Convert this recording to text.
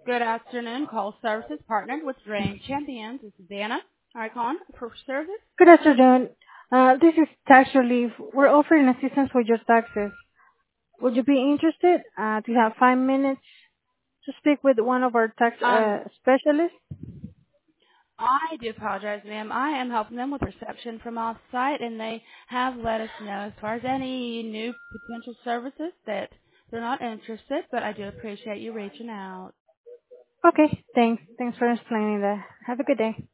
Good afternoon. Call services partnered with Drain Champions. This is Anna. Icon for service. Good afternoon. This is tax relief. We're offering assistance with your taxes. Would you be interested? Do you have 5 minutes to speak with one of our tax Um, specialists? I do apologize, ma'am. I am helping them with reception from off-site, and they have let us know as far as any new potential services that they're not interested, but I do appreciate you reaching out. Okay, thanks. Thanks for explaining that. Have a good day.